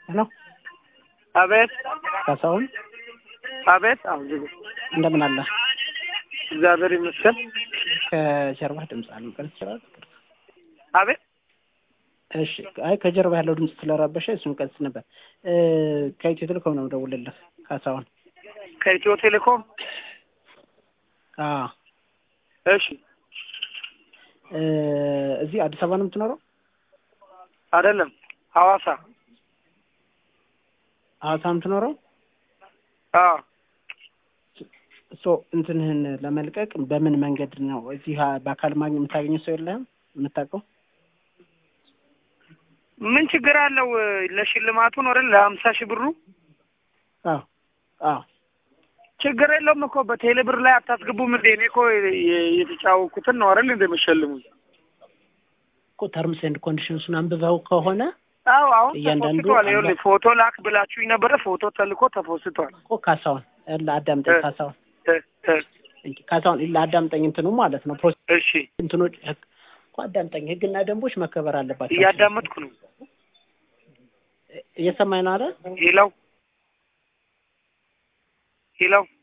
ሄሎ አቤት ካሳሁን አቤት አውዚ እንደምን አለ? እግዚአብሔር ይመስገን። ከጀርባህ ድምጽ አለ ይችላል። አቤት እሺ፣ አይ ከጀርባ ያለው ድምጽ ስለረበሸ እሱን ቀጥስ ነበር። ከኢትዮ ቴሌኮም ነው ደውልልህ ካሳሁን። ከኢትዮ ቴሌኮም? እሺ። እዚህ አዲስ አበባ ነው የምትኖረው? አይደለም፣ ሐዋሳ። ሐዋሳ የምትኖረው? እንትንህን ለመልቀቅ በምን መንገድ ነው? እዚህ በአካል ማግኘት የምታገኘው ሰው የለህም የምታውቀው? ምን ችግር አለው? ለሽልማቱ ነው አይደል? ለ50,000 ብሩ። አዎ ችግር የለውም እኮ በቴሌ ብር ላይ አታስገቡም እንዴ? እኔ እኮ የተጫወኩትን ነው አይደል እንደምሸልሙኝ እኮ። ተርምስ ኤንድ ኮንዲሽንስን አንብበው ከሆነ አሁን ተፎስቷል። ይኸውልህ ፎቶ ላክ ብላችሁኝ ነበረ። ፎቶ ተልኮ ተፎስቷል እኮ። ካሳሁን አዳምጠኝ። ካሳሁን አዳምጠኝ። እንትኑ ማለት ነው እሺ፣ እንትኖች እኮ አዳምጠኝ። ህግና ደንቦች መከበር አለባቸው። እያዳመጥኩ ነው። እየሰማኝ ነው አይደል? ሄሎ